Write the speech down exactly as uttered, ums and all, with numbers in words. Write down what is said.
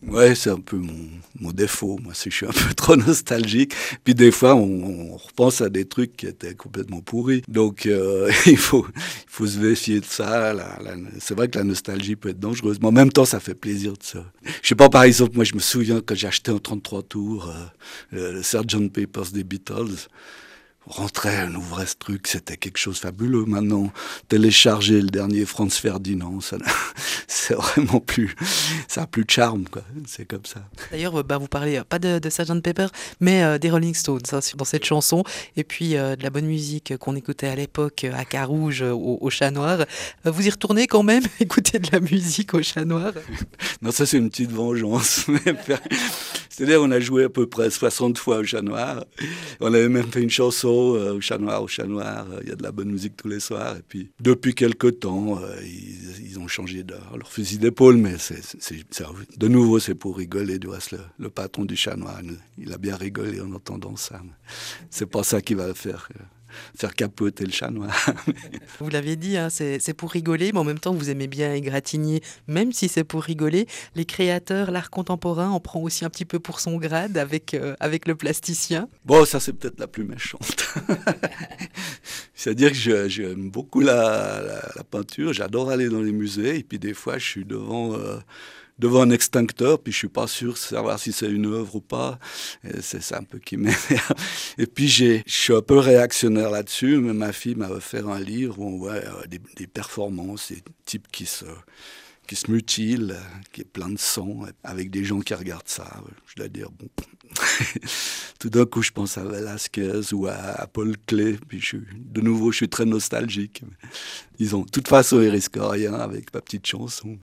Ouais, c'est un peu mon, mon défaut, moi, c'est que je suis un peu trop nostalgique. Puis des fois, on, on repense à des trucs qui étaient complètement pourris. Donc, euh, il faut, il faut se méfier de ça. La- la- c'est vrai que la nostalgie peut être dangereuse, mais en même temps, ça fait plaisir de ça. Je sais pas, par exemple, moi, je me souviens quand j'ai acheté un trente-trois tours, euh, le sergeant Pepper's des Beatles. On rentrait, on ouvrait ce truc, c'était quelque chose de fabuleux. Maintenant, télécharger le dernier Franz Ferdinand, ça, c'est vraiment plus, ça a plus de charme, quoi. C'est comme ça. D'ailleurs, euh, bah, vous parlez euh, pas de, de sergeant Pepper, mais euh, des Rolling Stones hein, sur- dans cette chanson, et puis euh, de la bonne musique euh, qu'on écoutait à l'époque euh, à Carouge, euh, au, au Chat Noir. Euh, vous y retournez quand même, écouter de la musique au Chat Noir? Non, ça, c'est une petite vengeance. C'est-à-dire, on a joué à peu près soixante fois au Chat Noir. On avait même fait une chanson euh, au Chat Noir, au Chat Noir. Il y a de la bonne musique tous les soirs. Et puis, depuis quelque temps, euh, ils, ils ont changé de leur fusil d'épaule. Mais c'est, c'est, c'est, de nouveau, c'est pour rigoler. Du reste, le, le patron du Chat Noir, il a bien rigolé en entendant ça. C'est pas ça qui va le faire. Euh, faire capoter le Chat Noir. Vous l'avez dit, hein, c'est, c'est pour rigoler, mais en même temps, vous aimez bien égratigner, même si c'est pour rigoler. Les créateurs, l'art contemporain en prend aussi un petit peu pour son grade avec, euh, avec le plasticien. Bon, ça, c'est peut-être la plus méchante. C'est-à-dire que je, j'aime beaucoup la, la, la peinture, j'adore aller dans les musées, et puis des fois, je suis devant, euh, devant un extincteur, puis je suis pas sûr de savoir si c'est une œuvre ou pas. Et c'est ça un peu qui m'énerve. Et puis, j'ai, je suis un peu réactionnaire là-dessus, mais ma fille m'a offert un livre où on voit euh, des, des performances, des types qui se qui se mutilent, qui est plein de sang, avec des gens qui regardent ça. Je dois dire, bon, tout d'un coup, je pense à Velasquez ou à, à Paul Klee, puis je suis, de nouveau, je suis très nostalgique. Disons, de toute façon, ils risquent rien avec ma petite chanson.